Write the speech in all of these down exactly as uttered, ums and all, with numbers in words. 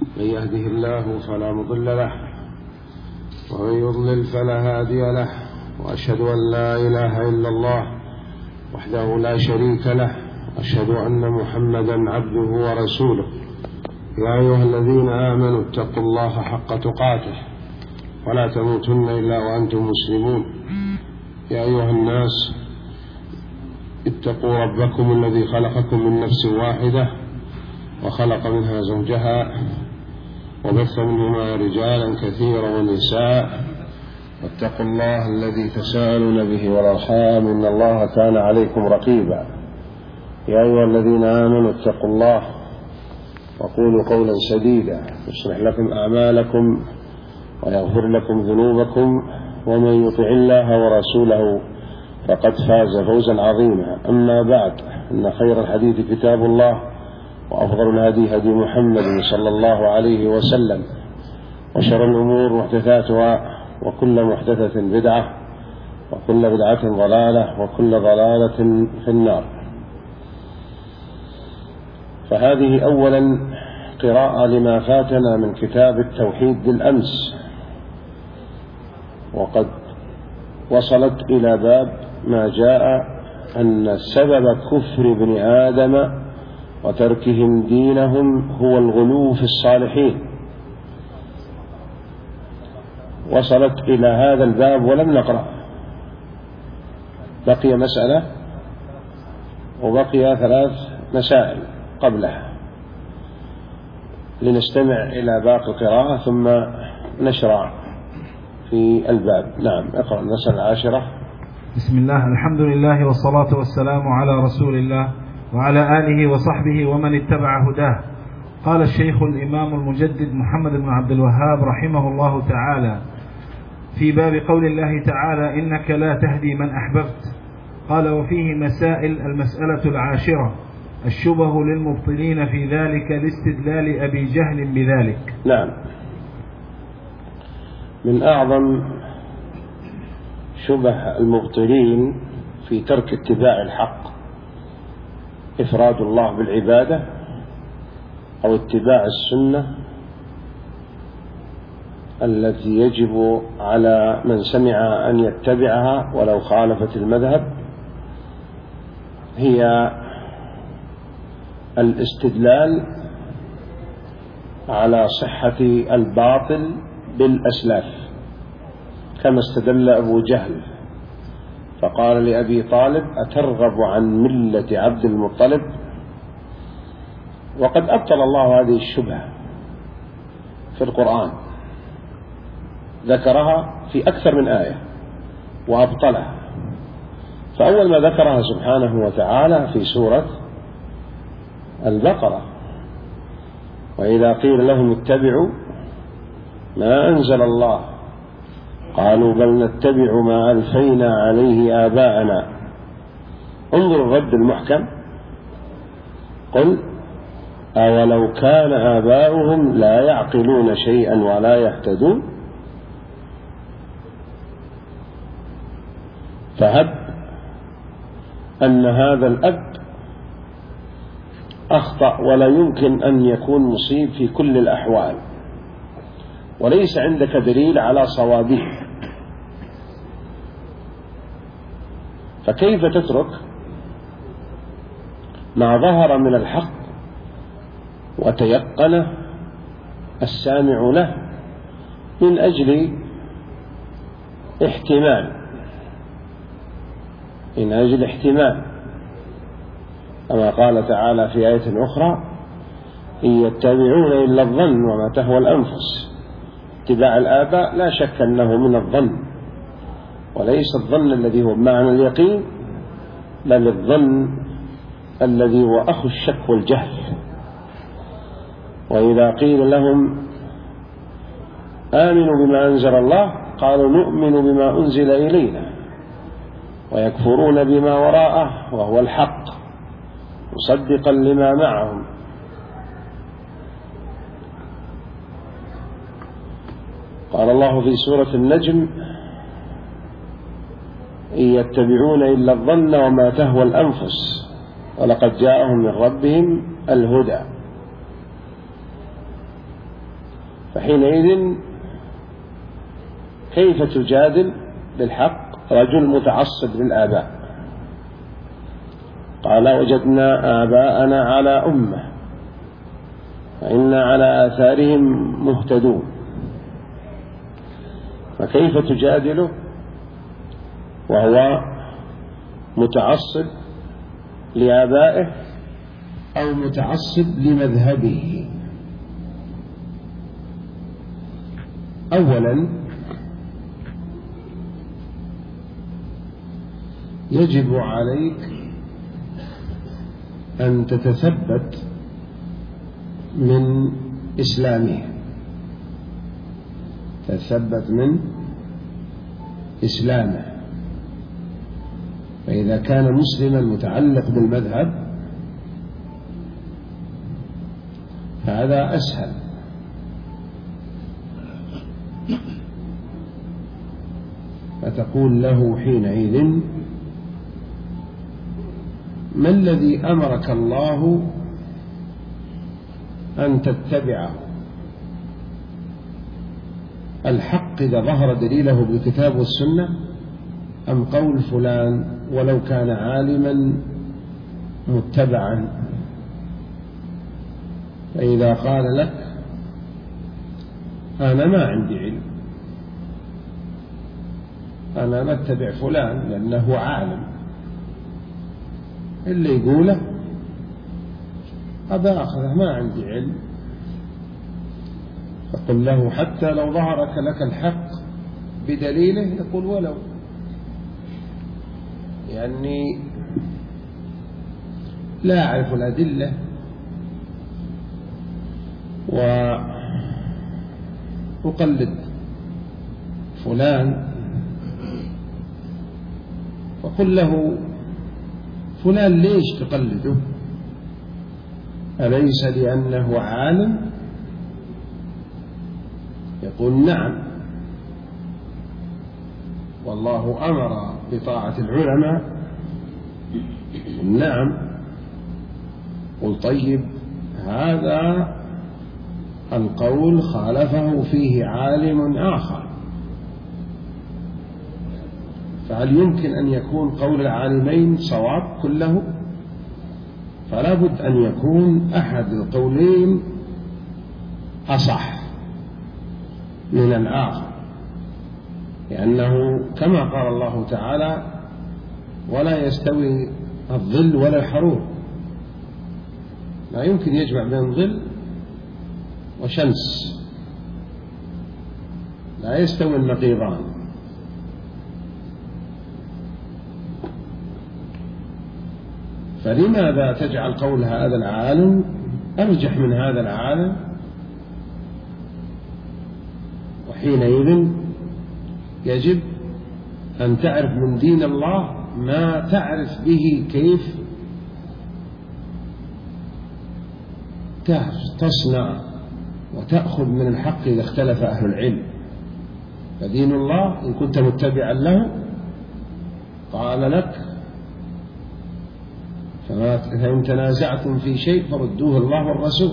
من يهده الله فلا مضل له ومن يضلل فلا هادي له، وأشهد أن لا إله إلا الله وحده لا شريك له، وأشهد أن محمدا عبده ورسوله. يا أيها الذين آمنوا اتقوا الله حق تقاته ولا تموتن إلا وأنتم مسلمون. يا أيها الناس اتقوا ربكم الذي خلقكم من نفس واحدة وخلق منها زوجها وبث منهما رجالا كثيرا ونساء، واتقوا الله الذي تساءلون به والأرحام إن الله كان عليكم رقيبا. يا أيها الذين آمنوا اتقوا الله وقولوا قولا سديدا يصلح لكم أعمالكم ويغفر لكم ذنوبكم، ومن يطع الله ورسوله فقد فاز فوزا عظيما. أما بعد، إن خير الحديث كتاب الله، وأفضل الهدي هدي محمد صلى الله عليه وسلم، وشر الأمور محدثاتها، وكل محدثة بدعة، وكل بدعة ضلالة، وكل ضلالة في النار. فهذه أولا قراءة لما فاتنا من كتاب التوحيد بالأمس، وقد وصلت إلى باب ما جاء أن سبب كفر ابن آدم وتركهم دينهم هو الغلو في الصالحين. وصلت إلى هذا الباب ولم نقرأ، بقي مسألة وبقي ثلاث مسائل قبلها، لنستمع إلى باقي القراءة ثم نشرع في الباب. نعم، اقرأ المسألة العاشرة. بسم الله، الحمد لله والصلاة والسلام على رسول الله وعلى آله وصحبه ومن اتبع هداه. قال الشيخ الإمام المجدد محمد بن عبد الوهاب رحمه الله تعالى في باب قول الله تعالى: إنك لا تهدي من أحببت. قال: وفيه مسائل. المسألة العاشرة: الشبه للمبطلين في ذلك لاستدلال أبي جهل بذلك. نعم، من أعظم شبه المبطلين في ترك اتباع الحق إفراد الله بالعبادة أو اتباع السنة التي يجب على من سمع أن يتبعها ولو خالفت المذهب، هي الاستدلال على صحة الباطل بالأسلاف، كما استدل أبو جهل فقال لأبي طالب: أترغب عن ملة عبد المطلب؟ وقد أبطل الله هذه الشبهة في القرآن، ذكرها في أكثر من آية وأبطلها. فأول ما ذكرها سبحانه وتعالى في سورة البقرة: وإذا قيل لهم اتبعوا ما أنزل الله قالوا بل نتبع ما ألفينا عليه آباءنا. انظر الرد المحكم: قل أولو كان آباؤهم لا يعقلون شيئا ولا يهتدون. فهب أن هذا الأب أخطأ ولا يمكن أن يكون مصيب في كل الأحوال، وليس عندك دليل على صوابه، فكيف تترك ما ظهر من الحق وتيقن السامع له من أجل احتمال من أجل احتمال كما قال تعالى في آية أخرى: إن يتبعون إلا الظن وما تهوى الأنفس. اتباع الآباء لا شك أنه من الظن، وليس الظن الذي هو بمعنى اليقين، بل الظن الذي هو أخو الشك والجهل. وإذا قيل لهم آمنوا بما أنزل الله قالوا نؤمن بما أنزل إلينا ويكفرون بما وراءه وهو الحق مصدقا لما معهم. قال الله في سورة النجم: إن يتبعون إلا الظن وما تهوى الأنفس ولقد جاءهم من ربهم الهدى. فحينئذ كيف تجادل بالحق رجل متعصب للآباء؟ قال وجدنا آباءنا على أمة فإنا على آثارهم مهتدون. فكيف تجادله وهو متعصب لآبائه أو متعصب لمذهبه؟ أولا يجب عليك أن تتثبت من إسلامه، تتثبت من إسلامه. فإذا كان مسلما متعلق بالمذهب فهذا أسهل. فتقول له حينئذ ما الذي أمرك الله أن تتبعه؟ الحق إذا ظهر دليله بالكتاب والسنة أم قول فلان ولو كان عالما متبعا؟ فإذا قال لك أنا ما عندي علم، أنا نتبع فلان لأنه عالم، اللي يقوله أبا أخذه، ما عندي علم. فقل له حتى لو ظهرك لك الحق بدليله يقول ولو، يعني لا أعرف الأدلة وأقلد فلان. فقل له فلان ليش تقلده؟ أليس لأنه عالم؟ يقول نعم، والله أمر بطاعة العلماء. نعم. قل طيب هذا القول خالفه فيه عالم آخر، فهل يمكن أن يكون قول العالمين صواب كله؟ فلا بد أن يكون أحد القولين أصح من الآخر، لأنه كما قال الله تعالى ولا يستوي الظل ولا الحرور. لا يمكن يجمع بين ظل وشمس، لا يستوي النقيضان. فلماذا تجعل قول هذا العالم أرجح من هذا العالم؟ وحينئذ يجب أن تعرف من دين الله ما تعرف به كيف تصنع وتأخذ من الحق إذا اختلف أهل العلم. فدين الله إن كنت متبعا له قال لك فإن تنازعتم في شيء فردوه الله والرسول.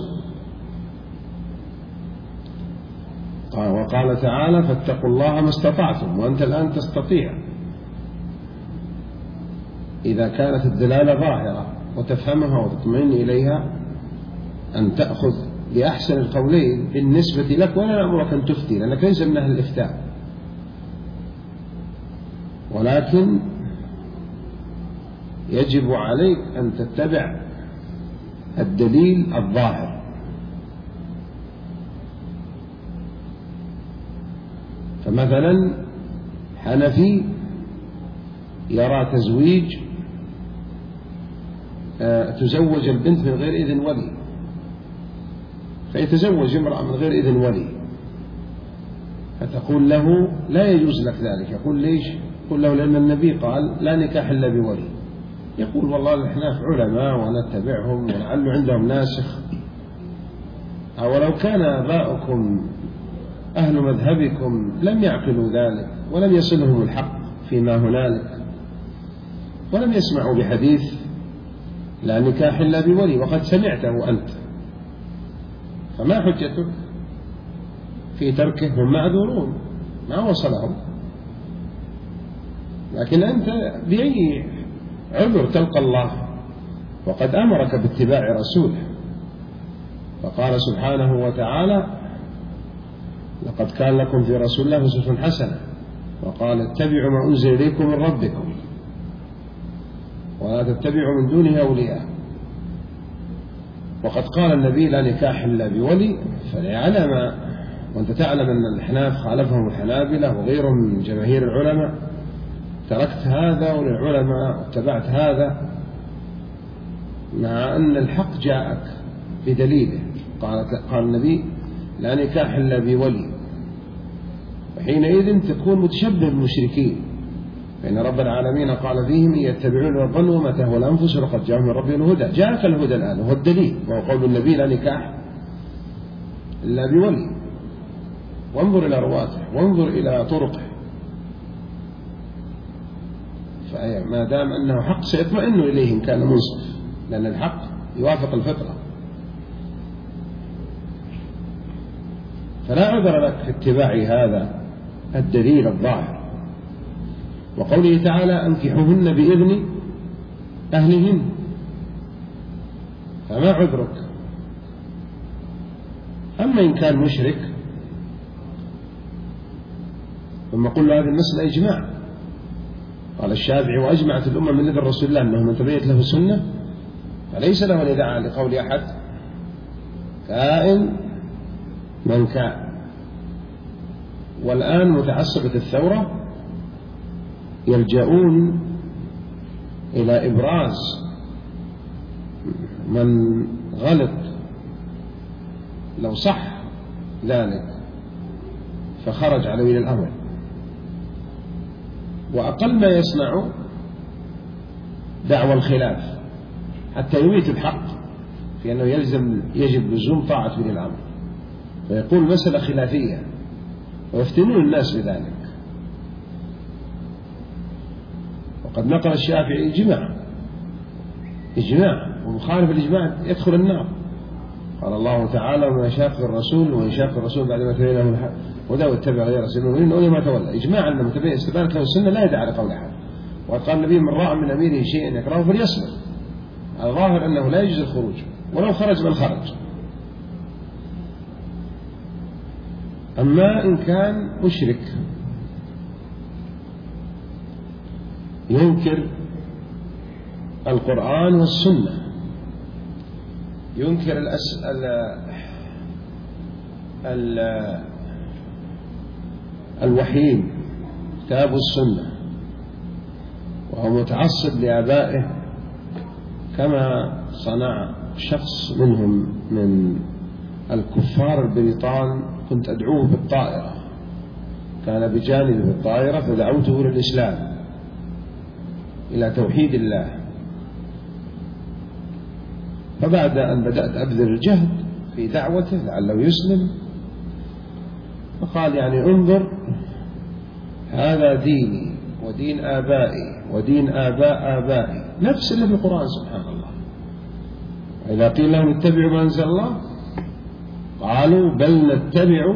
وقال تعالى فاتقوا الله ما استطعتم، وأنت الآن تستطيع إذا كانت الدلالة ظاهرة وتفهمها وتطمئن إليها أن تأخذ بأحسن القولين بالنسبة لك، ولا أمرك أن تفتي لأنك ليس من أهل الإفتاء، ولكن يجب عليك أن تتبع الدليل الظاهر. فمثلا حنفي يرى تزويج تزوج البنت من غير إذن ولي، فيتزوج امرأة من غير إذن ولي، فتقول له لا يجوز لك ذلك. يقول ليش؟ يقول له لأن النبي قال لا نكاح إلا بولي. يقول والله الأحناف علماء ونتبعهم ولعل عندهم ناسخ، أولو كان آباؤكم أهل مذهبكم لم يعقلوا ذلك ولم يصلهم الحق فيما هنالك، ولم يسمعوا بحديث لا نكاح إلا بولي وقد سمعته أنت، فما حجتك؟ في تركه هم معذورون ما وصلهم، لكن أنت بأي عذر تلقى الله وقد أمرك باتباع رسوله؟ فقال سبحانه وتعالى: لقد كان لكم في رسول الله أسوة حسنة، وقال: اتبعوا ما أنزل إليكم من ربكم ولا تتبعوا من دونه أولياء. وقد قال النبي: لا نكاح إلا بولي. فليعلم، وأنت تعلم أن الأحناف خالفهم الحنابلة وغيرهم من جماهير العلماء، تركت هذا وللعلماء واتبعت هذا، مع أن الحق جاءك بدليله. قال, قال النبي: لا نكاح إلا بولي. وحينئذ تكون متشبه بالمشركين، فإن رب العالمين قال فيهم: إن يتبعون الظن وما تهوى الأنفس وقد جاءهم من ربهم الهدى. جاءك الهدى الآن وهو الدليل، وهو قول النبي: لا نكاح إلا بولي. وانظر إلى رواته وانظر إلى طرقه، فما دام أنه حق سيطمئن إليه إن كان منصف، لأن الحق يوافق الفطرة. فلا عذر لك في اتباع هذا الدليل الظاهر. وقوله تعالى: أنكحوهن بإذن أهلهن، فما عذرك؟ أما إن كان مشرك ثم قل هذه المسألة إجماع. قال الشافعي: وأجمعت الأمة من لدن رسول الله أنه من تبينت له السنة فليس له أن يدعى لقول أحد كائن من كان. والآن متعصبة الثورة يلجؤون إلى إبراز من غلط لو صح ذلك فخرج على ولي الأمر، وأقل ما يصنع دعوى الخلاف حتى يميت الحق في أنه يلزم يجب لزوم طاعة ولي الأمر، فيقول مسألة خلافية ويفتنون الناس بذلك. وقد نقل الشافعي إجماع إجماع ومخالف الإجماع يدخل النار. قال الله تعالى: ومن يشاق الرسول ومن يشاق الرسول بعد ما تبين له الحق وذا واتبع غير سبيل المؤمنين نولي ما تولى. إجماعا أن من تبين استبانت له السنة لا يدعى لقول أحد. وقد قال النبي: من رأى من أميره شيئا يكرهه فليصبر. الظاهر أنه لا يجوز الخروج ولو خرج من خرج. أما إن كان مشرك ينكر القرآن والسنة، ينكر الأسئلة ال الوحيين كتاب السنة، وهو متعصب لآبائه كما صنع شخص منهم من الكفار البريطان. كنت أدعوه بالطائرة، كان بجانبي بالطائرة فدعوته للإسلام إلى توحيد الله. فبعد أن بدأت أبذل الجهد في دعوته لعله يسلم، فقال: يعني انظر، هذا ديني ودين آبائي ودين آباء آبائي، نفس اللي في القرآن سبحان الله. وإذا قيل لهم اتبعوا ما أنزل الله قالوا بل نتبع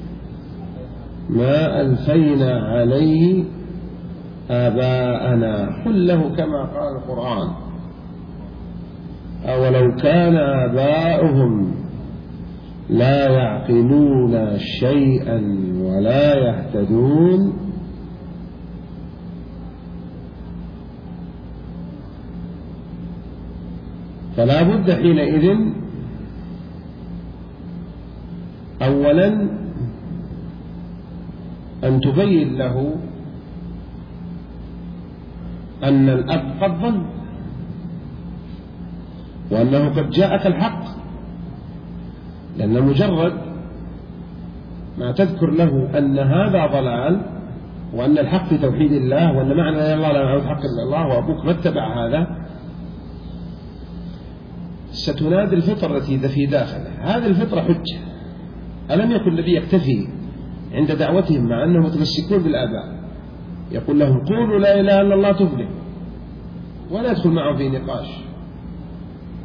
ما ألفينا عليه آباءنا. قل له كما قال القرآن: أولو كان آباؤهم لا يعقلون شيئا ولا يهتدون. فلا بد حينئذ أولا أن تبين له أن الأب قد ضل، وأنه قد جاءك الحق، لأن مجرد ما تذكر له أن هذا ضلال وأن الحق في توحيد الله وأن معنى لا الله لا نعبد حق إلا الله وأبوك ما اتبع هذا، ستنادي الفطرة التي في داخله. هذه الفطرة حجة. ألم يكن الذي يكتفي عند دعوتهم مع أنهم متمسكون بالآباء يقول لهم: قولوا لا إله إلا الله تفلح، ولا يدخل معه في نقاش؟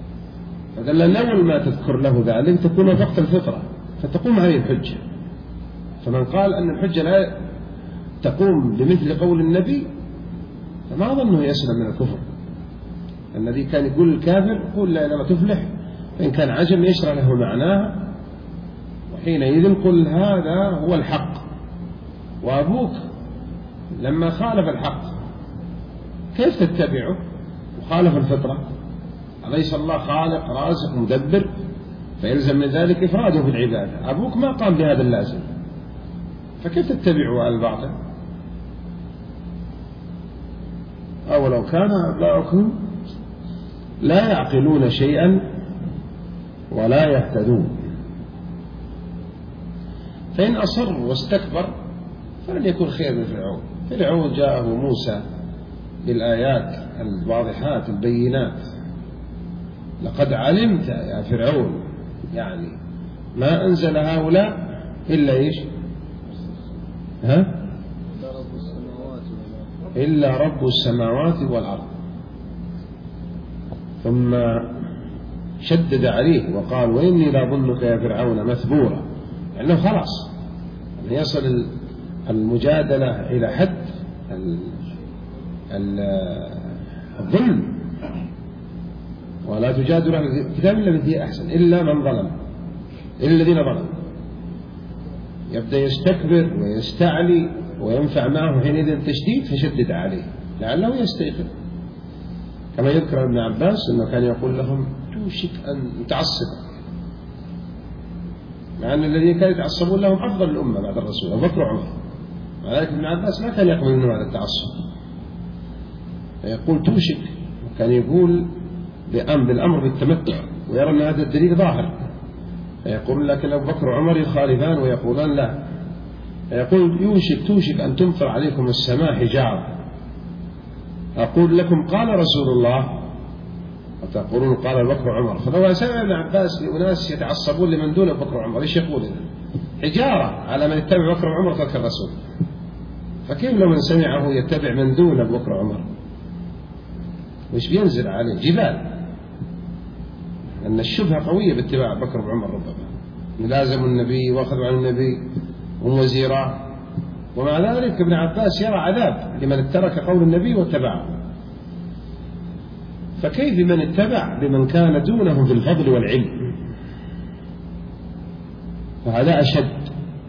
فدل أول ما تذكر له ذلك تكون وفقت الفطرة فتقوم هذه الحجة. فمن قال أن الحجة لا تقوم بمثل قول النبي فما أظنه يسلم من الكفر. الذي كان يقول الكافر قل لا إنما تفلح، فإن كان عجم يشرح له معناها، وحينئذ قل هذا هو الحق. وأبوك لما خالف الحق كيف تتبعه وخالف الفطرة؟ أليس الله خالق رازق مدبر؟ فيلزم من ذلك إفراده في العبادة. أبوك ما قام بهذا اللازم، فكيف تتبعه على الباطل؟ أولو كان آباؤكم لا يعقلون شيئا ولا يهتدون. فإن أصر واستكبر فلن يكون خير من فرعون. فرعون جاءه موسى بالآيات الواضحات البينات، لقد علمت يا فرعون، يعني ما أنزل هؤلاء إلا إيش؟ ها؟ إلا رب السماوات والأرض. ثم شدد عليه وقال وإني لأظنك يا فرعون مثبورا، لأنه يعني خلاص يصل المجادلة إلى حد الظلم. ولا تجادل أهل الكتاب إلا بالتي هي أحسن إلا من ظلم، إلا الذين ظلموا. يبدأ يستكبر ويستعلي وينفع معه حينئذ التشديد، فشدد عليه لعله يستيقظ. كما يذكر ابن عباس أنه كان يقول لهم توشك أن يتعصب، مع أن الذين كانوا يتعصبون لهم أفضل الأمة بعد الرسول أبو بكر وعمر، مع ذلك ابن عباس ما كان يقبل منه هذا التعصب، فيقول توشك. وكان يقول بالأمر بالتمتع ويرى أن هذا الدليل ظاهر، فيقول لكن أبو بكر وعمر يخالفان ويقولان لا، فيقول يوشك توشك أن تمطر عليكم السماء حجارة. أقول لكم قال رسول الله وتقولون قال أبو بكر وعمر. فلو سمع ابن عباس لأناس يتعصبون لمن دون أبو بكر وعمر ايش يقول؟ حجارة على من يتبع أبو بكر وعمر ترك الرسول. فكيف لو من سمعه يتبع من دون أبو بكر وعمر؟ وش بينزل عليه؟ جبال. أن الشبهة قوية باتباع أبو بكر وعمر، ربما لازم النبي وأخذوا عن النبي هم وزيراه، ومع ذلك ابن عباس يرى عذاب لمن ترك قول النبي واتبعه. فكيف بمن اتبع بمن كان دونه في الفضل والعلم؟ فهذا أشد.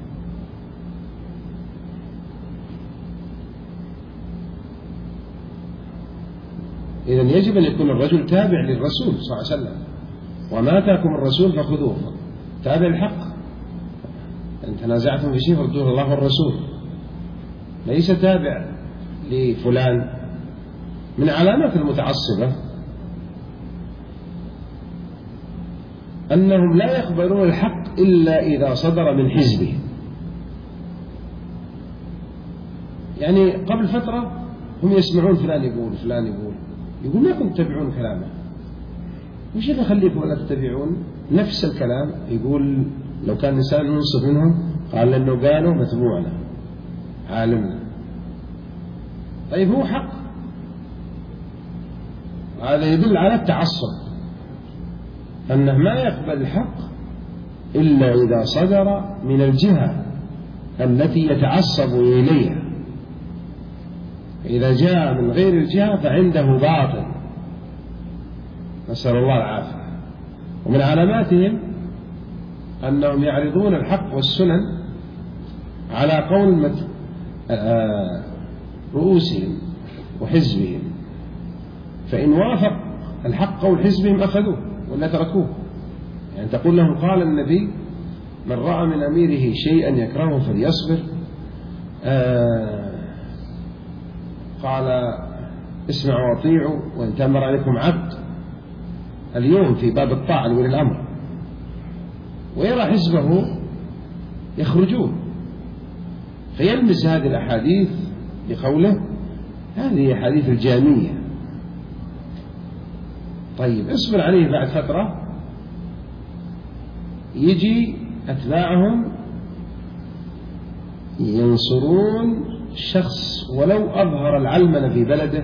إذن يجب أن يكون الرجل تابع للرسول صلى الله عليه وسلم، وما آتاكم الرسول فخذوه، تابع الحق. إن تنازعتم في شيء فردوه الله والرسول، ليس تابع لفلان. من علامات المتعصبة أنهم لا يقبلون الحق إلا إذا صدر من حزبه. يعني قبل فترة هم يسمعون فلان يقول فلان يقول يقول ما كنتم تتبعون كلامه، وش اللي يخليكم ولا تتبعون نفس الكلام؟ يقول لو كان إنسان منصف منهم قال لأنه قالوا متبوعنا عالمنا. طيب هو حق، هذا يدل على التعصب، أنه ما يقبل الحق إلا إذا صدر من الجهة التي يتعصب إليها. إذا جاء من غير الجهة فعنده باطل، نسأل الله العافية. ومن علاماتهم أنهم يعرضون الحق والسنن على قول رؤوسهم وحزبهم، فإن وافق الحق قول حزبهم أخذوه ولا تركوه. يعني تقول لهم قال النبي من رأى من أميره شيئا يكرهه فليصبر، آه قال اسمعوا واطيعوا وإن تأمر عليكم عبد. اليوم في باب الطاعة لولي الأمر، ويرى حزبه يخرجون، فيلمس هذه الأحاديث بقوله هذه أحاديث الجامية. طيب اصبر عليه، بعد فترة يجي أتباعهم ينصرون شخص ولو أظهر العلمنة في بلده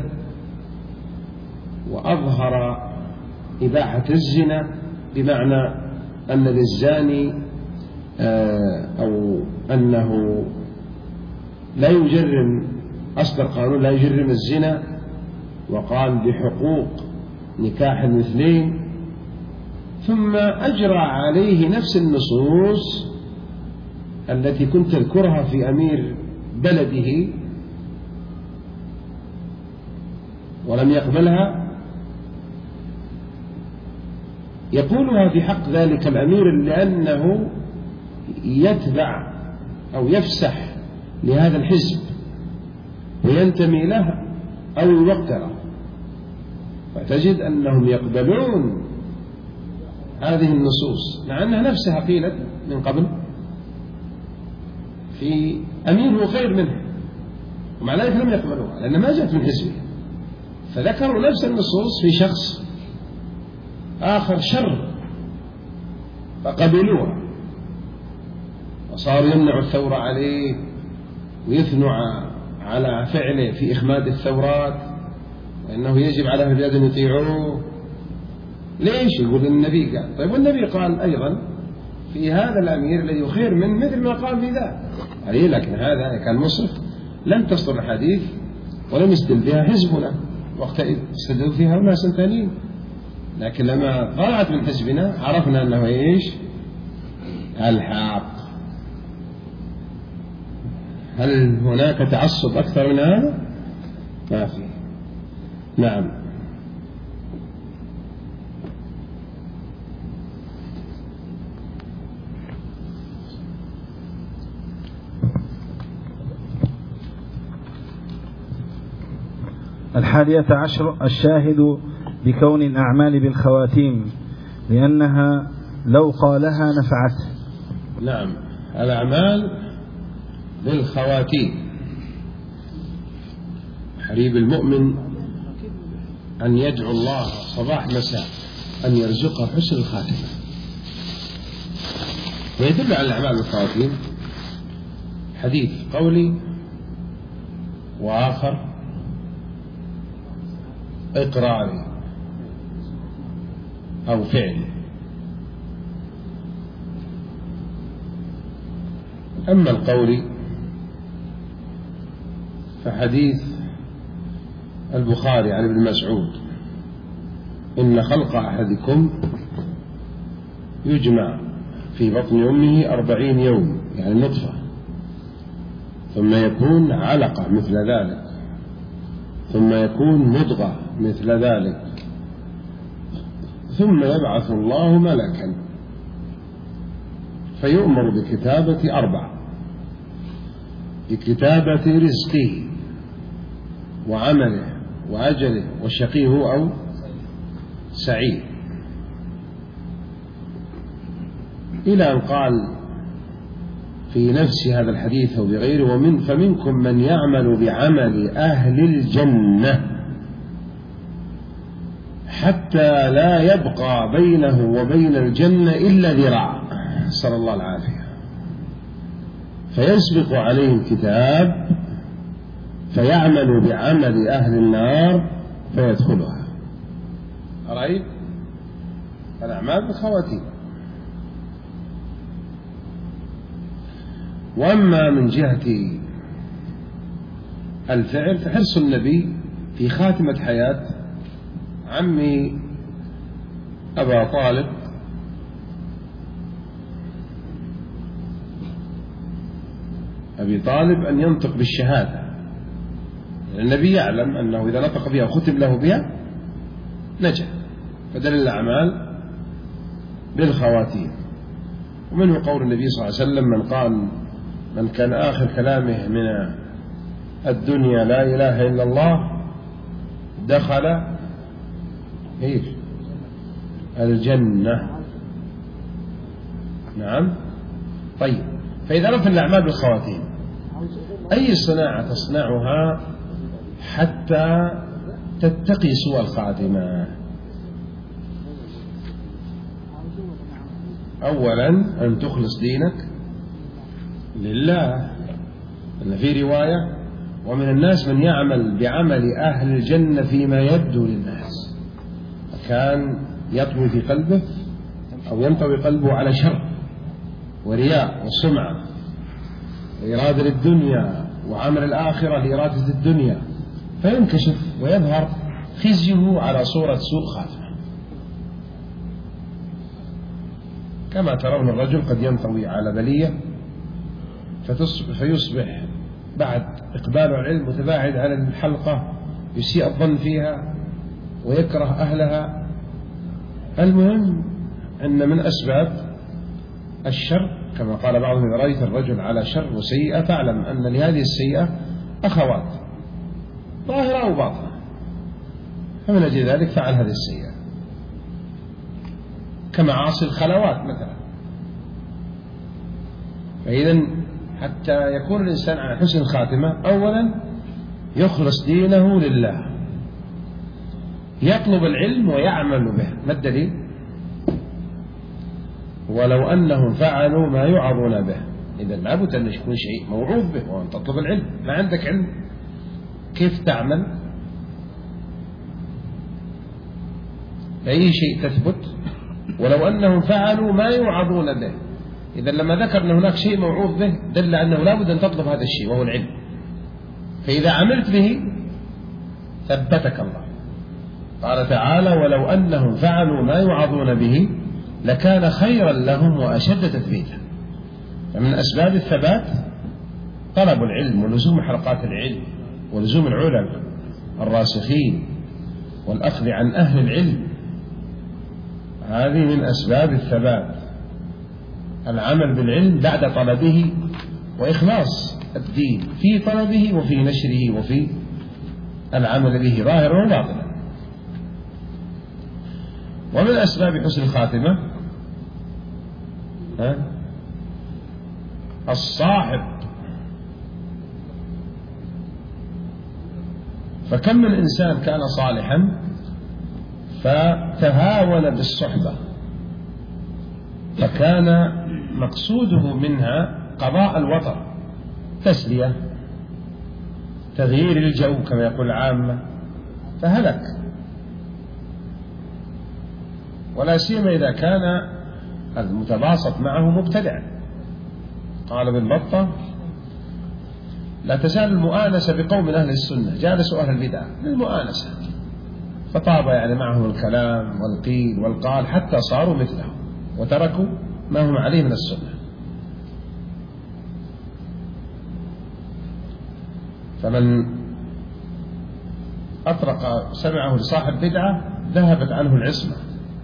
وأظهر إباحة الزنا، بمعنى أن للزاني أو أنه لا يجرم، أصل القانون لا يجرم الزنا، وقام بحقوق نكاح المثلين، ثم أجرى عليه نفس النصوص التي كنت تذكرها في أمير بلده ولم يقبلها، يقولها في حق ذلك الأمير لأنه يتبع أو يفسح لهذا الحزب وينتمي له أو يوقره، فتجد أنهم يقبلون هذه النصوص مع أنها نفسها قيلت من قبل في أمير هو خير منه، ومع ذلك لم يقبلوها لأنها ما جاءت من حزبه، فذكروا نفس النصوص في شخص آخر شر فقبلوها، وصاروا يمنعوا الثورة عليه ويثنوا على فعله في إخماد الثورات، وإنه يجب على البلاد أن يطيعوه. ليش؟ يقول النبي قال. طيب والنبي قال أيضا في هذا الأمير الذي خير من مثل ما قال في ذا عليه، لكن هذا كان مصرف لم تصدر الحديث ولم يستدل بها حزبنا، وقتئذ استدلوا فيها ناس ثانيين، لكن لما طلعت من حزبنا عرفنا أنه إيش؟ الحق. هل هناك تعصب أكثر من هذا؟ ما في. نعم. الحادية عشر الشاهد بكون الأعمال بالخواتيم لأنها لو قالها نفعته. نعم، الأعمال بالخواتيم. حريب المؤمن أن يدعو الله صباح مساء أن يرزقه حسن الخاتمة، ويدل على الأعمال بالخواتيم حديث قولي وآخر إقراري أو فعلي. أما القولي فحديث البخاري عن ابن مسعود إن خلق أحدكم يجمع في بطن أمه أربعين يوم، يعني نطفة، ثم يكون علقة مثل ذلك، ثم يكون مضغة مثل ذلك، ثم يبعث الله ملكا فيؤمر بكتابة أربع، بكتابة رزقه وعمله وأجله وشقي هو أو سعيد، إلى أن قال في نفس هذا الحديث أو بغيره ومن فمنكم من يعمل بعمل أهل الجنة حتى لا يبقى بينه وبين الجنة إلا ذراع، نسأل الله العافية، فيسبق عليه الكتاب فيعمل بعمل أهل النار فيدخلها. أرأيت الأعمال بالخواتيم. وأما من جهة الفعل فحرص النبي في خاتمة حياة عمي أبا طالب أبي طالب أن ينطق بالشهادة، النبي يعلم أنه إذا نطق بها وختم له بها نجا، فدل الأعمال بالخواتيم. ومنه قول النبي صلى الله عليه وسلم من قال من كان آخر كلامه من الدنيا لا إله إلا الله دخل إيش الجنة. نعم. طيب، فإذا رفع الأعمال بالخواتيم أي صناعة تصنعها حتى تتقي سوء الخاتمة؟ أولا أن تخلص دينك لله، أن في رواية ومن الناس من يعمل بعمل أهل الجنة فيما يبدو للناس، كان يطوي في قلبه أو ينطوي قلبه على شر ورياء والسمعة، إرادة للدنيا وعمل الآخرة لإرادة الدنيا، فينكشف ويظهر خزيه على صورة سوء خاتمة. كما ترون الرجل قد ينطوي على بلية فيصبح بعد إقبال العلم متباعد عن الحلقة، يسيء الظن فيها ويكره أهلها. المهم أن من أسباب الشر كما قال بعضهم: إذا رأيت الرجل على شر وسيئة فاعلم أن لهذه السيئة أخوات ظاهرة أو باطنة، فمن أجل ذلك فعل هذه السيئة، كمعاصي الخلوات مثلا. فإذا حتى يكون الإنسان على حسن الخاتمة أولا يخلص دينه لله، يطلب العلم ويعمل به. ما الدليل؟ ولو أنهم فعلوا ما يوعظون به. إذا لابد أن يكون شيء موعوظ به، وأن تطلب العلم. ما عندك علم كيف تعمل؟ أي شيء تثبت ولو أنهم فعلوا ما يوعظون به. إذا لما ذكر أن هناك شيء موعوظ به دل أنه لابد أن تطلب هذا الشيء وهو العلم. فإذا عملت به ثبتك الله. قال تعالى: ولو أنهم فعلوا ما يوعظون به لكان خيرا لهم وأشد تثبيتا. فمن أسباب الثبات طلب العلم ولزوم حلقات العلم ولزوم العلماء الراسخين والأخذ عن أهل العلم. هذه من أسباب الثبات، العمل بالعلم بعد طلبه وإخلاص الدين في طلبه وفي نشره وفي العمل به ظاهرا وباطنا. ومن أسباب حسن الخاتمة ها الصاحب. فكم من إنسان كان صالحا فتهاون بالصحبة، فكان مقصوده منها قضاء الوطر، تسلية، تغيير الجو كما يقول العامة، فهلك. ولا سيما إذا كان المتباسط معه مبتدع. قال ابن بطة: لا تزال المؤانسة بقوم أهل السنة جالسوا أهل البدع للمؤانسة، فطاب يعني معهم الكلام والقيل والقال حتى صاروا مثلهم وتركوا ما هم عليه من السنة. فمن أطرق سمعه لصاحب بدعة ذهبت عنه العصمة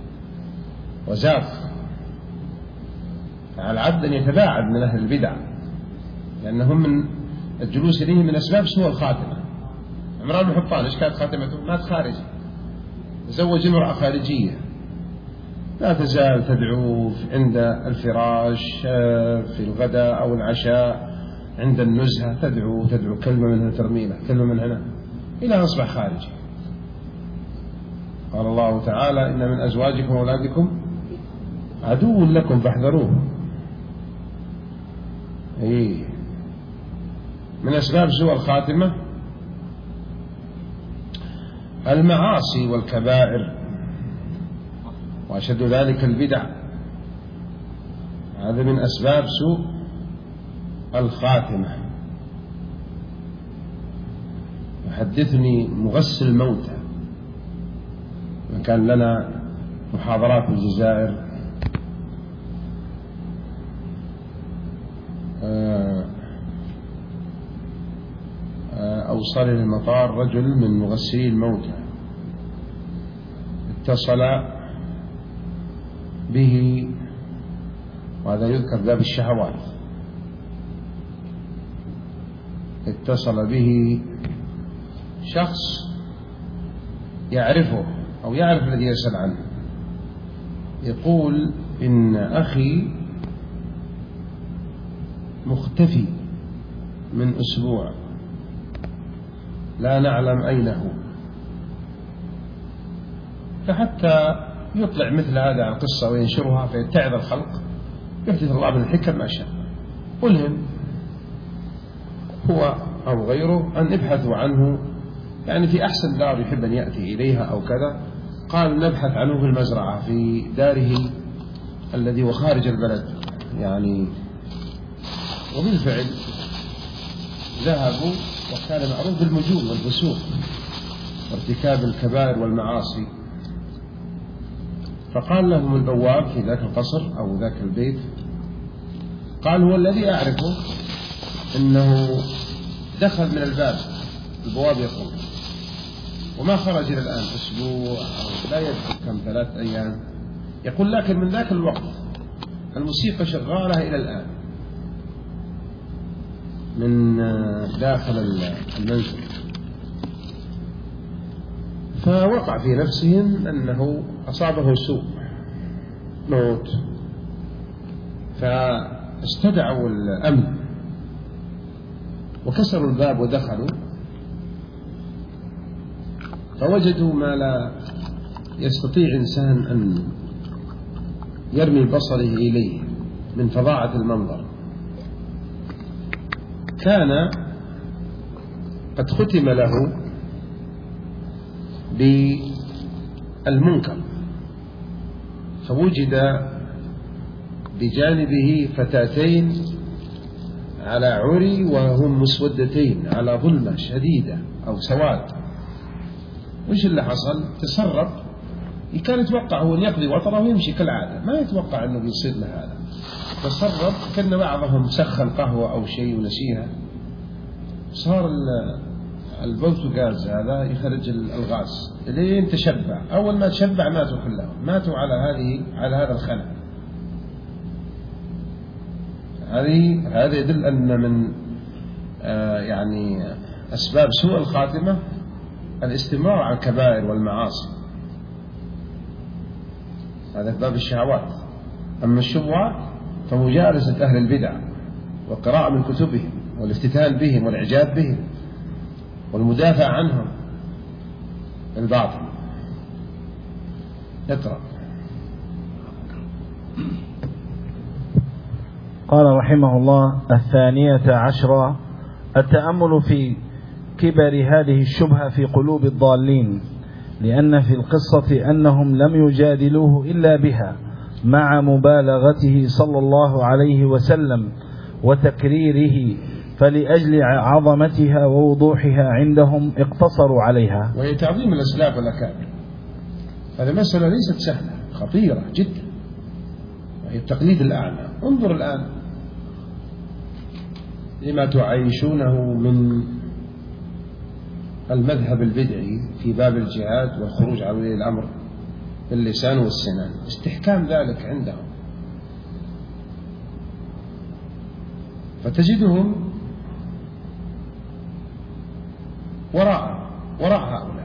وزاف. على العبد أن يتباعد من أهل البدع، لأنهم من الجلوس إليه من أسباب سوء الخاتمة. عمران بن حطان إيش كانت خاتمته؟ مات خارجي، تزوج امرأة خارجية، لا تزال تدعو عند الفراش في الغداء أو العشاء عند النزهة، تدعو تدعو كلمة من هنا ترميلة كلمة من هنا إلى أن أصبح خارجي. قال الله تعالى: إن من أزواجكم وأولادكم عدو لكم فاحذروه. إيه من أسباب سوء الخاتمة المعاصي والكبائر، وأشد ذلك البدع. هذا من أسباب سوء الخاتمة. يحدثني مغسل الموتى، كان لنا محاضرات في الجزائر، أوصل للمطار رجل من مغسلي الموتى، اتصل به، وهذا يذكر باب الشهوات، اتصل به شخص يعرفه أو يعرف الذي يسأل عنه، يقول: إن أخي مختفي من أسبوع لا نعلم أين هو، فحتى يطلع مثل هذا عن قصة وينشرها فيتعظ الخلق، يحدث الله من الحكم ما شاء. قلهم هو أو غيره أن ابحثوا عنه، يعني في أحسن دار يحب أن يأتي إليها أو كذا. قال: نبحث عنه في المزرعة في داره الذي هو خارج البلد يعني. وبالفعل ذهبوا وكان معروف بالمجون والفسوق وارتكاب الكبائر والمعاصي، فقال لهم البواب في ذاك القصر أو ذاك البيت، قال هو الذي أعرفه إنه دخل من الباب، البواب يقول، وما خرج إلى الآن أسبوع أو لا يدري كم ثلاث أيام، يقول لكن من ذاك الوقت الموسيقى شغالة إلى الآن من داخل المنزل. فوقع في نفسهم أنه أصابه سوء موت، فاستدعوا الأمن وكسروا الباب ودخلوا، فوجدوا ما لا يستطيع إنسان أن يرمي بصره إليه من فظاعة المنظر. كان قد ختم له بالمنكر، فوجد بجانبه فتاتين على عري وهم مسودتين على ظلمة شديدة أو سواد. وش اللي حصل؟ تسرب، كان يتوقع هو أن يقضي وطره ويمشي كالعادة، ما يتوقع أنه بيصير له هذا. تسرب كأن بعضهم سخن قهوة أو شيء ونسيها، صار البوتوغاز هذا يخرج الغاز لين تشبع. أول ما تشبع ماتوا كلهم، ماتوا على هذه على هذا الخلل. هذه هذا يدل أن من آه يعني أسباب سوء الخاتمة الاستمرار على الكبائر والمعاصي، هذا باب الشهوات. أما الشبهات فمجالسة أهل البدع والقراءة من كتبهم والافتتان بهم والإعجاب بهم والمدافع عنهم الباطل. اقرأ. قال رحمه الله: الثانية عشرة التأمل في كبر هذه الشبهة في قلوب الضالين، لأن في القصة أنهم لم يجادلوه إلا بها مع مبالغته صلى الله عليه وسلم وتكريره، فلأجل عظمتها ووضوحها عندهم اقتصروا عليها. وهي تعظيم الأسلاف والأكابر. هذه مسألة ليست سهلة، خطيرة جدا، وهي التقليد الأعمى. انظر الآن لما تعيشونه من المذهب البدعي في باب الجهاد والخروج على ولي الأمر باللسان والسنان، استحكام ذلك عندهم. فتجدهم وراء وراء هؤلاء،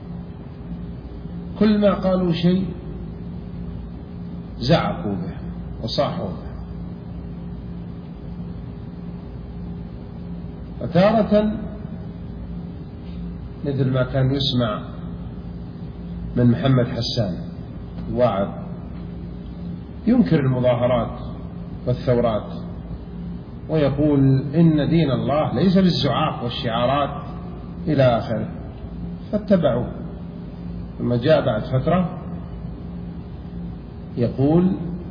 كل ما قالوا شيء زعقوا به وصاحوا به. فتارة مثل ما كان يسمع من محمد حسان الواعظ ينكر المظاهرات والثورات ويقول إن دين الله ليس بالزعاق والشعارات إلى آخره، فاتبعوا. ثم جاء بعد فترة يقول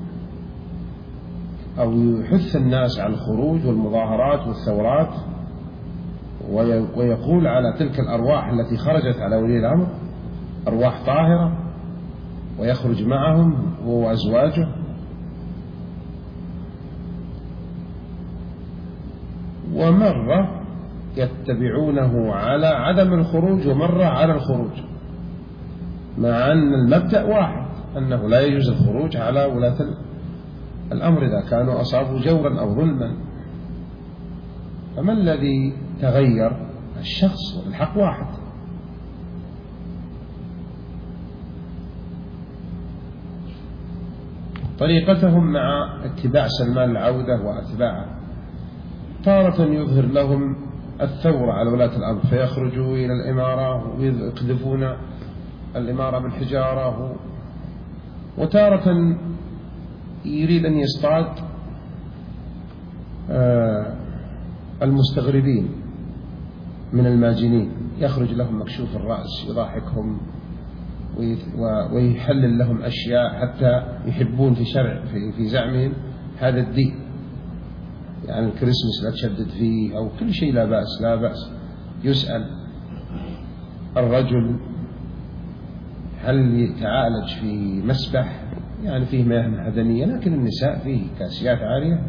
أو يحث الناس على الخروج والمظاهرات والثورات، ويقول على تلك الأرواح التي خرجت على ولي الأمر أرواح طاهرة، ويخرج معهم هو وأزواجه. ومرة يتبعونه على عدم الخروج ومرة على الخروج، مع أن المبدأ واحد، أنه لا يجوز الخروج على ولاة الأمر إذا كانوا أصابوا جورا أو ظلما. فما الذي تغير؟ الشخص، والحق واحد. طريقتهم مع اتباع سلمان العودة وأتباعه، تارة يظهر لهم الثورة على ولاة الأمر فيخرجوا إلى الإمارة ويقذفون الإمارة بالحجارة، وتارة يريد أن يصطاد المستغربين من الماجنين، يخرج لهم مكشوف الرأس يضاحكهم ويحلل لهم أشياء حتى يحبون في شرع في زعمهم هذا الدين. يعني الكريسماس لا تشدد فيه أو كل شيء لا بأس لا بأس. يسأل الرجل هل يتعالج في مسبح يعني فيه مياه معدنية، لكن النساء فيه كاسيات عارية.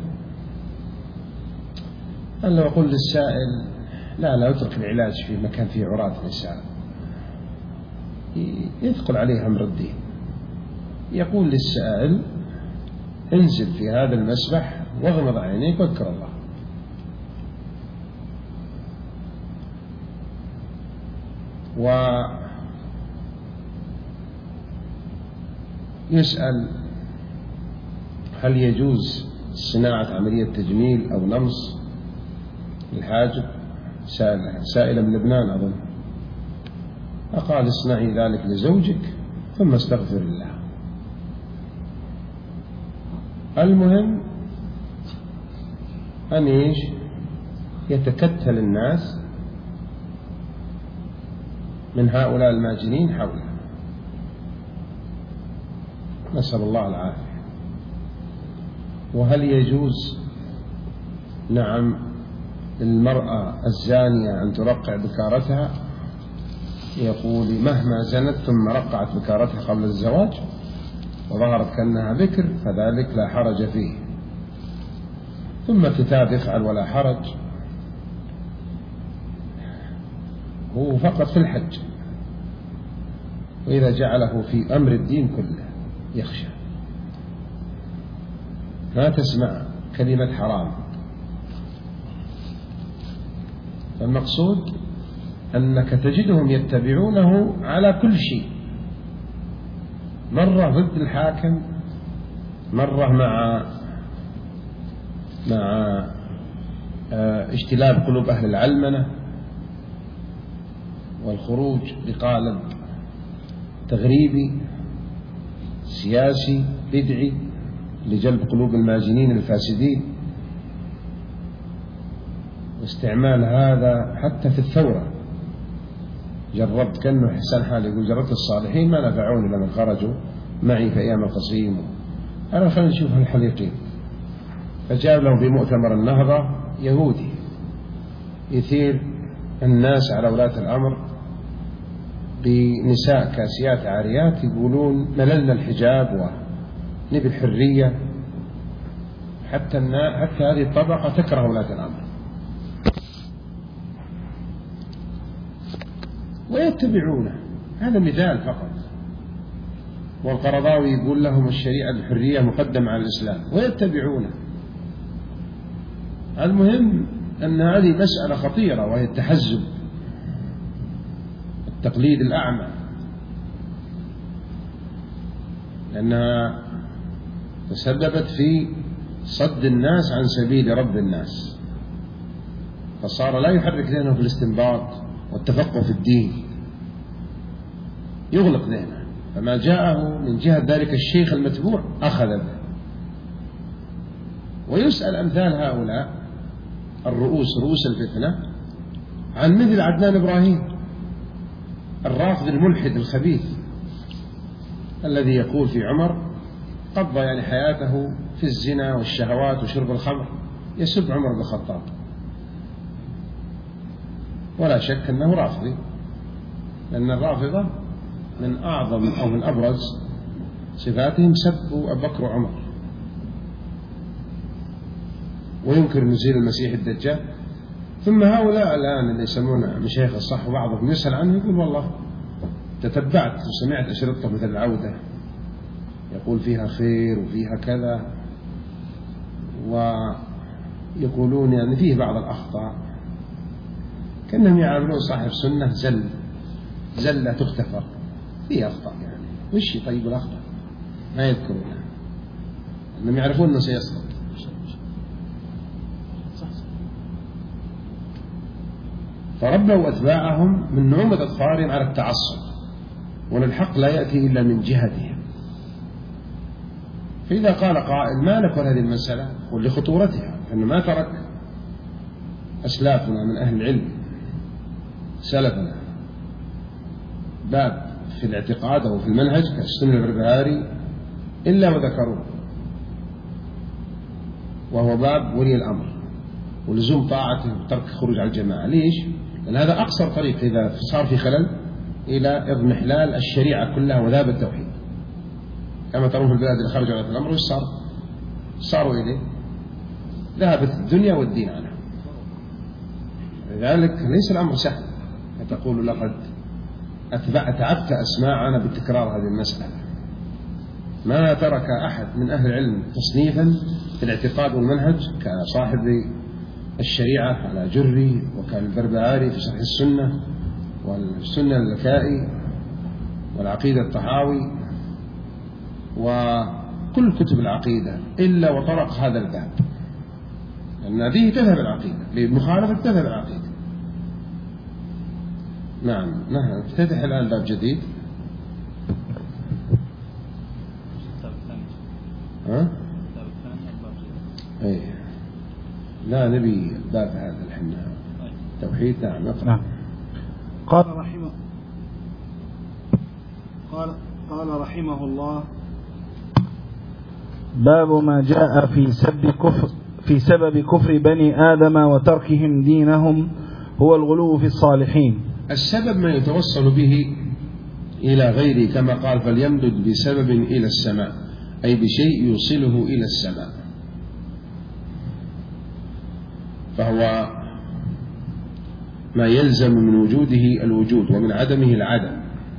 أنا لو أقول للسائل لا لا اترك العلاج في مكان فيه عراة نساء، يثقل عليه أمر الدين. يقول للسائل انزل في هذا المسبح واغمض عينيك واذكر الله. ويسأل هل يجوز صناعة عملية تجميل أو نمص الحاجب؟ سائلة من لبنان أظن. فقال اصنعي ذلك لزوجك ثم استغفر الله. المهم أن إيش يتكتل الناس من هؤلاء الماجنين حوله، نسأل الله العافية. وهل يجوز نعم للمرأة الزانية أن ترقع بكارتها؟ يقول مهما زنت ثم رقعت بكارتها قبل الزواج وظهرت كأنها بكر فذلك لا حرج فيه. ثم كتاب افعل ولا حرج هو فقط في الحج، وإذا جعله في أمر الدين كله يخشى. ما تسمع كلمة حرام. فالمقصود أنك تجدهم يتبعونه على كل شيء، مرة ضد الحاكم، مرة مع مع اجتلاب قلوب أهل العلمنة والخروج بقالب تغريبي سياسي بدعي لجلب قلوب الماجنين الفاسدين، واستعمال هذا حتى في الثورة. جربت كأنه حسن حالي يقول جربت الصالحين ما نفعوني لما خرجوا معي في أيام القصيم، أنا خلينا نشوف الحليقين. فجاب لهم في مؤتمر النهضة يهودي يثير الناس على ولاة الأمر بنساء كاسيات عاريات يقولون مللنا الحجاب ونبي الحرية، حتى حتى هذه الطبقة تكره ولاة الأمر ويتبعونه. هذا مثال فقط. والقرضاوي يقول لهم الشريعة الحرية مقدمة على الإسلام ويتبعونه. المهم أن هذه مسألة خطيرة وهي التحزب، التقليد الأعمى، لأنها تسببت في صد الناس عن سبيل رب الناس، فصار لا يحرك ذهنه في الاستنباط والتفقه في الدين، يغلق ذهنه. فما جاءه من جهة ذلك الشيخ المتبوع أخذ به. ويسأل أمثال هؤلاء الرؤوس رؤوس الفتنة عن مثل عدنان إبراهيم الرافض الملحد الخبيث الذي يقول في عمر قضى يعني حياته في الزنا والشهوات وشرب الخمر، يسب عمر بن الخطاب، ولا شك أنه رافضي، لأن الرافضة من أعظم أو من أبرز صفاتهم سبوا أبو بكر وعمر، وينكر نزول المسيح الدجال. ثم هؤلاء الآن اللي يسمون مشايخ الصح وبعضهم يسأل عنه يقول والله تتبعت وسمعت أشرطة مثل العودة يقول فيها خير وفيها كذا، ويقولون يعني فيه بعض الأخطاء، كأنهم يعاملون صاحب سنة زل زلة تختفر، فيه أخطاء يعني وش طيب الأخطاء ما يذكرونها، أنهم يعرفون أنه سيسقط. فربوا أتباعهم من نعومة أظفارهم على التعصب، والحق لا يأتي إلا من جهتهم. فإذا قال قائل ما لك هذه المسألة ولخطورتها، فإنه ما ترك أسلافنا من أهل العلم سلفنا باب في الاعتقاد أو في المنهج كالسنة البربهاري إلا وذكروه، وهو باب ولي الأمر. ولزوم طاعته وترك خروج على الجماعة. ليش؟ لأن هذا أقصر طريق إذا صار في خلل إلى اضمحلال الشريعة كلها وذاب التوحيد. كما ترون في البلاد اللي خرجوا على الأمر وش صار؟ صاروا إليه ذهبت الدنيا والدين عنها. لذلك ليس الأمر سهل تقول لقد أتعبت أسماعنا بتكرار هذه المسألة. ما ترك أحد من أهل العلم تصنيفا في الاعتقاد والمنهج كصاحب الشريعة على جري وكالبربهاري في شرح السنة والسنة اللكائي والعقيدة الطحاوي وكل كتب العقيدة إلا وطرق هذا الباب، لأن به تذهب العقيدة، للمخالفة تذهب العقيدة. نعم نحن نفتتح الآن باب جديد. ها؟ أي لا نبي باب هذا الحين توحيد. نعم نقرأ. نعم. قال رحمه قال قال رحمه الله: باب ما جاء في سب كفر في سبب كفر بني آدم وتركهم دينهم هو الغلو في الصالحين. السبب ما يتوصل به إلى غيره، كما قال: فليمدد بسبب إلى السماء، أي بشيء يوصله إلى السماء. فهو ما يلزم من وجوده الوجود ومن عدمه العدم.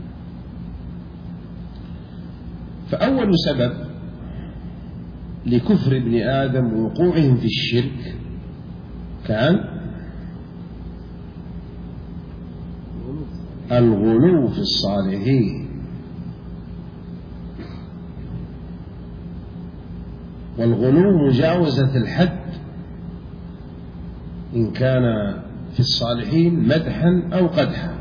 فأول سبب لكفر ابن آدم ووقوعهم في الشرك كان الغلو في الصالحين. والغلو مجاوزة الحد إن كان في الصالحين مدحا أو قدحا.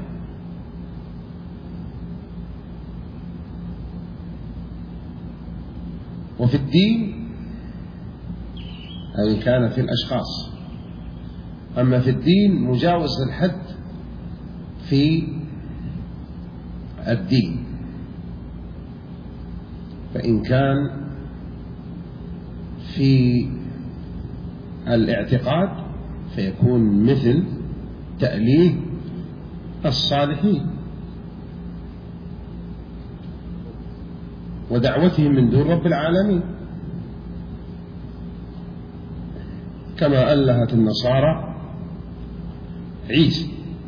وفي الدين أي كان في الأشخاص. أما في الدين مجاوزة الحد في الدين، فإن كان في الاعتقاد فيكون مثل تأليه الصالحين ودعوتهم من دون رب العالمين، كما ألهت النصارى عيسى،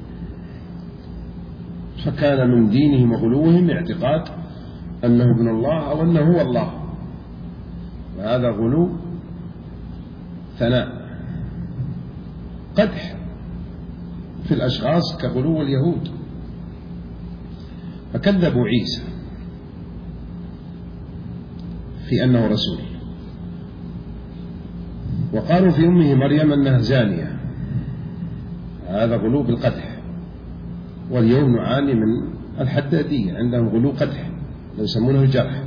فكان من دينهم وغلوهم اعتقاد أنه ابن الله أو أنه هو الله، وهذا غلو ثناء. قدح في الأشخاص كغلو اليهود، فكذبوا عيسى في أنه رسول، وقالوا في أمه مريم أنها زانية، هذا غلو بالقدح. واليوم نعاني من الحدادية، عندهم غلو قدح يسمونه الجرح،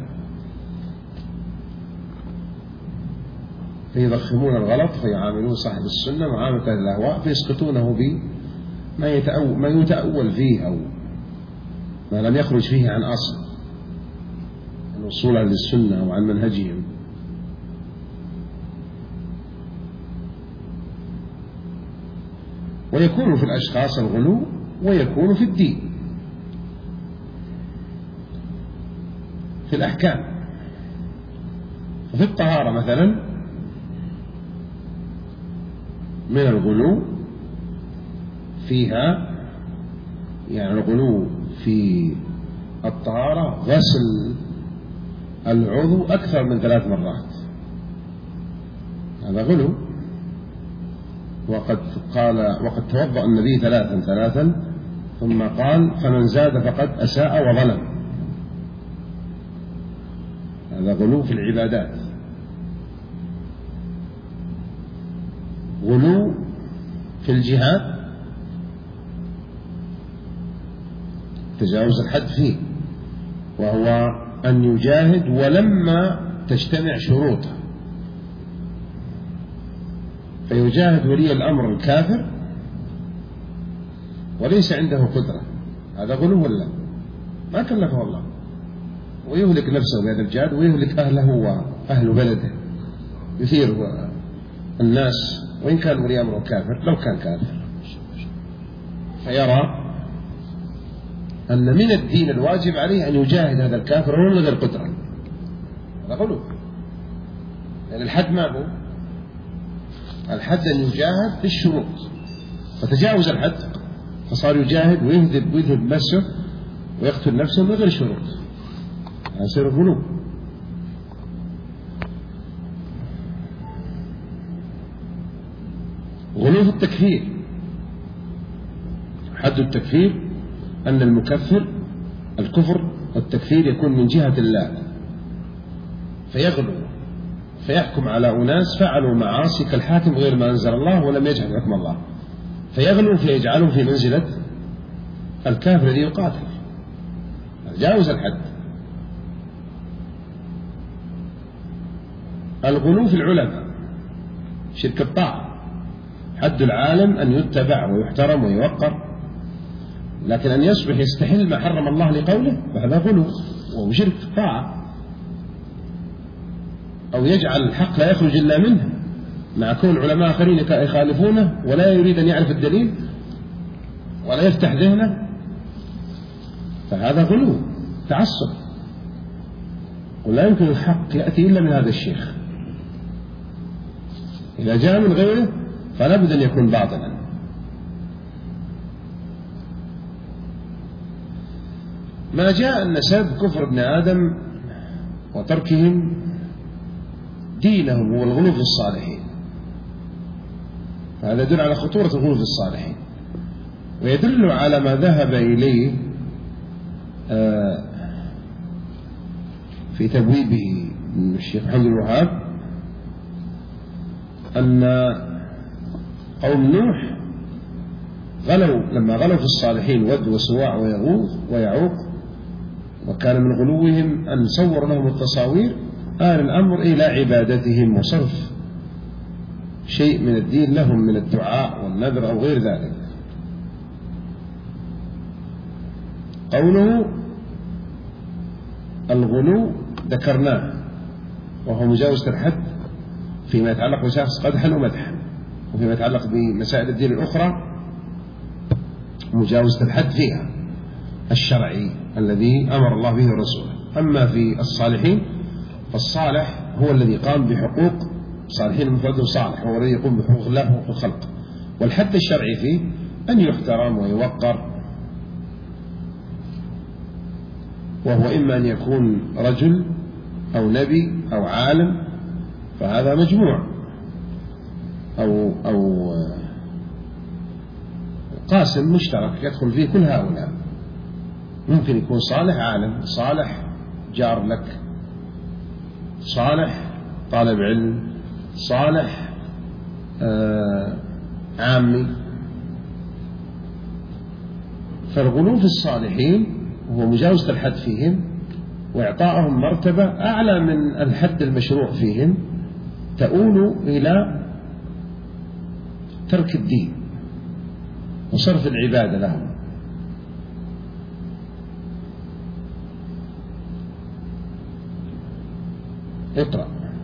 فيضخمون الغلط فيعاملون صاحب السنة معاملة الأهواء، فيسقطونه بما يتأول, ما يتأول فيه أو ما لم يخرج فيه عن أصل الوصول عن السنة وعن منهجهم. ويكون في الأشخاص الغلو ويكون في الدين، في الأحكام. ففي الطهارة مثلا من الغلو فيها، يعني الغلو في الطهارة غسل العضو أكثر من ثلاث مرات، هذا غلو. وقد قال وقد توضأ النبي ثلاثا ثلاثا ثم قال: فمن زاد فقد أساء وظلم، هذا غلو في العبادات. غلو في الجهاد تجاوز الحد فيه، وهو أن يجاهد ولما تجتمع شروطه، فيجاهد ولي الأمر الكافر وليس عنده قدرة، هذا غلو ولا ما كلفه الله، ويهلك نفسه بهذا الجهاد ويهلك أهله وأهل بلده، يثير الناس وإن كان ولي أمره كافر لو كان كافر، فيرى أن من الدين الواجب عليه أن يجاهد هذا الكافر ولو من غير قدرة. هذا غلو، يعني الحد ما هو الحد أن يجاهد بالشروط، فتجاوز الحد فصار يجاهد ويهذب ويذهب نفسه ويقتل نفسه من غير شروط، هذا يصير غلو. غلو في التكفير، حد التكفير أن المكفر الكفر والتكفير يكون من جهة الله، فيغلو فيحكم على أناس فعلوا معاصي كالحاكم غير ما أنزل الله ولم يجحد حكم الله، فيغلو فيجعلهم في منزلة الكافر الذي يقاتل، جاوز الحد. الغلو في العلماء شرك الطاعة، حد العالم أن يتبع ويحترم ويوقر، لكن أن يصبح يستحل ما حرم الله لقوله فهذا غلو وهو شرك طاعة، أو يجعل الحق لا يخرج إلا منه مع كون علماء آخرين يخالفونه ولا يريد أن يعرف الدليل ولا يفتح ذهنه، فهذا غلو تعصب، ولا يمكن الحق يأتي إلا من هذا الشيخ، إذا جاء من غيره فلا بد أن يكون باطلا. ما جاء أن سبب كفر ابن آدم وتركهم دينهم هو الغلو في الصالحين، فهذا يدل على خطورة الغلو في الصالحين، ويدل على ما ذهب إليه في تبويبه الشيخ محمد الوهاب أن قوم نوح غلوا لما غلوا في الصالحين ود وسواع ويغوث ويعوق، وكان من غلوهم أن صور لهم التصاوير، آل الأمر إلى عبادتهم وصرف شيء من الدين لهم من الدعاء والنذر أو غير ذلك. قوله الغلو ذكرناه وهو مجاوزة الحد فيما يتعلق بشخص قدحا ومدحا، وفيما يتعلق بمسائل الدين الأخرى مجاوزة الحد فيها الشرعي الذي أمر الله به رسوله. أما في الصالحين فالصالح هو الذي قام بحقوق الصالحين، المفرد صالح هو الذي يقوم بحقوق الله وحقوق الخلق، والحد الشرعي فيه أن يحترم ويوقر، وهو إما أن يكون رجل أو نبي أو عالم، فهذا مجموع أو أو قاسم مشترك يدخل فيه كل هؤلاء. ممكن يكون صالح عالم، صالح جار لك، صالح طالب علم، صالح آه عامي. فالغلو في الصالحين هو مجاوزة الحد فيهم وإعطائهم مرتبة أعلى من الحد المشروع فيهم، تؤول إلى ترك الدين وصرف العبادة لهم. اقرأ.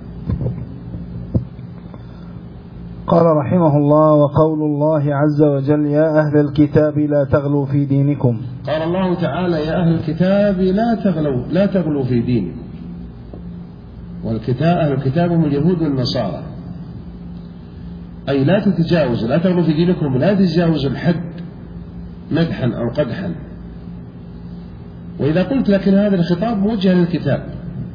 قال رحمه الله: وقول الله عز وجل: يا أهل الكتاب لا تغلوا في دينكم. قال الله تعالى: يا أهل الكتاب لا تغلوا لا تغلوا في دينكم. والكتاب أهل الكتاب هم اليهود والنصارى، أي لا تتجاوزوا، لا تغلوا في دينكم، لا تتجاوزوا الحد مدحا أو قدحا. وإذا قلت لكن هذا الخطاب موجه للكتاب،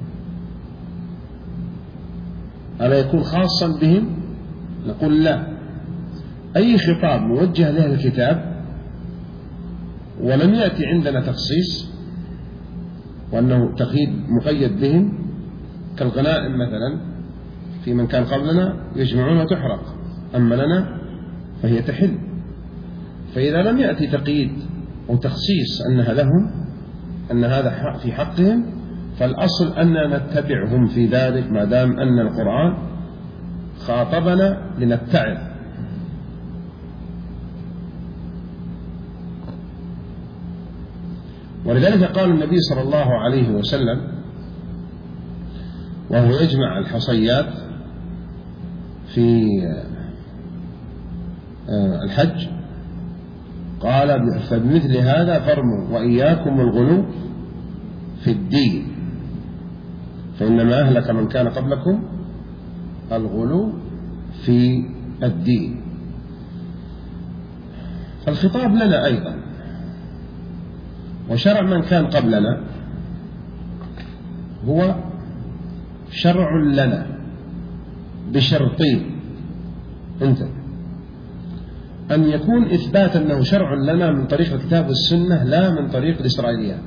ألا يكون خاصا بهم؟ نقول لا، أي خطاب موجه له الكتاب ولم يأتي عندنا تخصيص وأنه تقييد مقيد بهم، كالغنائم مثلا في من كان قبلنا يجمعون وتحرق، أما لنا فهي تحل. فإذا لم يأتي تقييد أو تخصيص أنها لهم، أن هذا في حقهم، فالأصل أننا نتبعهم في ذلك ما دام أن القرآن خاطبنا لنتعظ. ولذلك قال النبي صلى الله عليه وسلم وهو يجمع الحصيات في الحج قال فبمثل هذا فارموا وإياكم الغلو في الدين فإنما أهلك من كان قبلكم الغلو في الدين. فالخطاب لنا أيضا، وشرع من كان قبلنا هو شرع لنا بشرطين: انت أن يكون إثبات أنه شرع لنا من طريق الكتاب والسنة لا من طريق الإسرائيليات،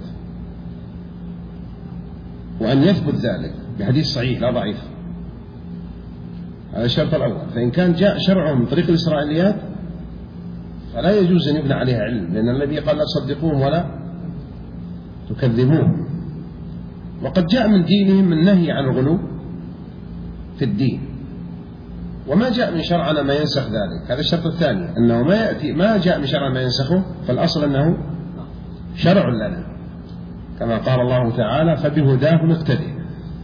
وأن يثبت ذلك بحديث صحيح لا ضعيف. هذا الشرط الأول. فإن كان جاء شرعه من طريق الإسرائيليات فلا يجوز أن يبنى عليها علم، لأن النبي قال لا تصدقوهم ولا تكذبوهم. وقد جاء من دينهم النهي عن الغلو في الدين، وما جاء من شرعنا ما ينسخ ذلك. هذا الشرط الثاني، أنه ما يأتي ما جاء من شرعنا ما ينسخه، فالأصل أنه شرع لنا، كما قال الله تعالى فبهداه نقتدي.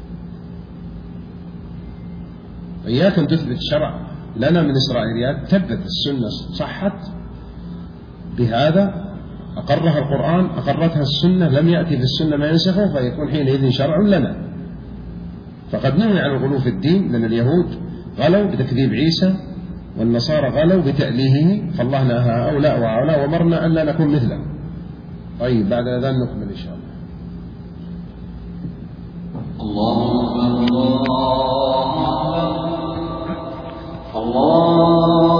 إياك أن تثبت شرع لنا من إسرائيليات، ثبت السنة صحت بهذا، أقرها القرآن أقرتها السنة، لم يأتي في السنة ما ينسخه، فيكون حينئذ شرع لنا. فقد نهي عن الغلو في الدين، لأن اليهود غلوا بتكذيب عيسى والنصارى غلوا بتأليهه، فالله نهى هؤلاء وهؤلاء وأمرنا أن لا نكون مثله. طيب بعد الأذان نكمل إن شاء الله. الله أكبر الله أكبر الله